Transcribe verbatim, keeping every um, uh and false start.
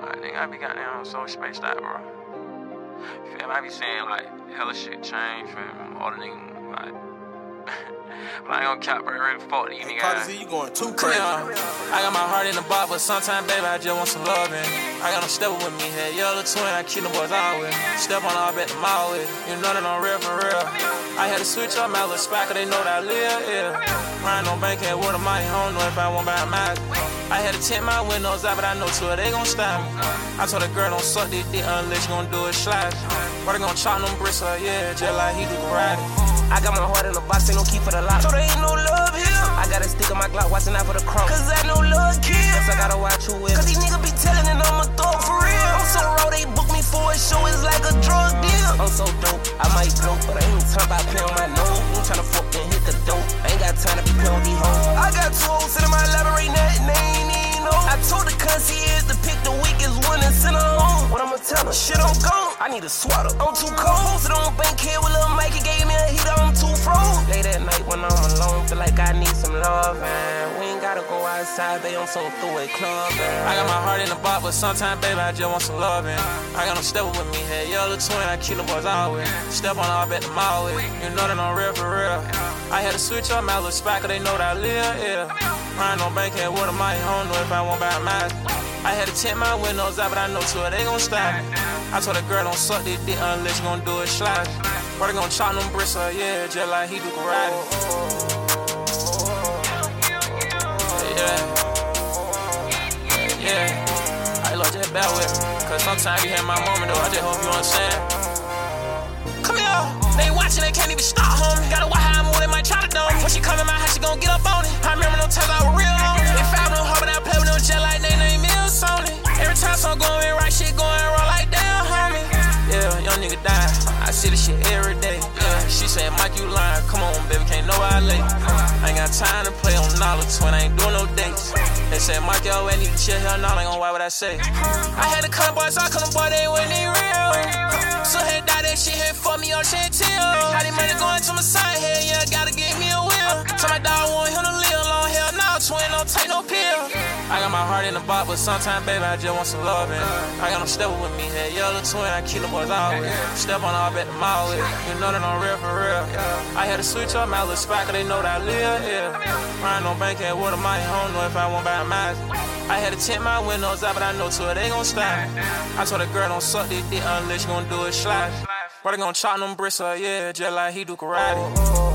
I think I be goddamn so spaced out, bro. You feel me? I be seeing like hella shit change from all the niggas, like. But I ain't gonna cap, bro. Really fuck these niggas. Carter Z, you going too crazy. Yeah. I got my heart in the box, but sometimes, baby, I just want some loving. I got no stepper with me, head yellow twin, I keep them boys all with. Step on all bet the mall with. You know that I'm real for real. I had to switch up my little spot, cause they know that I live, yeah. Riding on Bankhead with a mic, I don't know if I won't buy a mask. I had to tint my windows out, but I know to it, they gon' stop me. I told a girl, don't suck this dick unless you gon' do it slide. But they gon' chop them bricks up, yeah, just like he do karate. I got my heart in the box, ain't no key for the lock. So there ain't no love here. I got a stick on my Glock, watching out for the cross. Cause I know love kills. Guess I gotta watch who with. Cause these niggas be telling and I'm a thug for real. I'm so raw, they book me for a show, it's like a drug deal. I'm so dope, I might blow, but I ain't time about play on my nose. I'm tryna fuck and hit the dope. I ain't got time to play on these hoes. I got two hoes sitting in my elaborate nothing, they ain't even know. I told the concierge to pick the weakest one and send her home. What I'ma tell her? Shit, I'm gone. I need a swatter. I'm too cold. Posted on Bankhead with Lil Mike, he gave me a heater, I'm too froze. Late at night when I'm alone, feel like I need some love, man. We ain't gotta go outside, babe, I'm so through with club, man. I got my heart in the box, but sometimes, baby, I just want some loving. I got no stepper with me, head yellow twin, I keep them boys all with. Step on all bet the mall with. You know that I'm real for real. I had to switch up my little spot, cause they know that I live, yeah. Riding on Bankhead with a mic, I don't know if I won't buy a mask. I had to tint my windows out, but I know to it, they gon' stop me. I told a girl, don't suck this dick unless you gon' do it slide. But they gon' chop them bricks up, yeah, just like he do karate. Yeah. Yeah. I love just bear with me. Cause sometimes you have my moment though, I just hope you understand. Come here. They watching, they can't even stop, homie. Gotta watch how I move, they might try to dome me. When she come in my house, she gon' get up on it. I remember no times I was real on it. If I don't hope that I play with them jet like they name Mills on it. Every time something going right, shit going wrong like damn, homie. Yeah, young nigga dying. I see this shit every day. Yeah, she said, Mike, you lying. Come on, baby, can't know I late. I ain't got time to play on knowledge when I ain't doing no dates. They said, Mike, yo, I need to chill here. Now I ain't gonna why what I say. I had to cut boys, I cut them boy, they wasn't even real. So had die that shit here for me on shit till. How they money going to my side here, yeah, gotta give me a wheel. Tell my dog want him to live long hell, now twin, don't take no pill. I got my heart in the box, but sometimes, baby, I just want some loving. I got no stepper with me, head yellow twin, I keep them boys all with. Step on all bet the mall with. You know that I'm real for real. I had to switch up my little spot, cause they know that I live, yeah. Riding on Bankhead with a mic, I don't know if I won't buy a mask. I had to tint my windows out, but I know to it, they gon' stop me. I told a girl, don't suck this dick unless you gon' do it slide. But they gon' chop them bricks up, yeah, just like he do karate.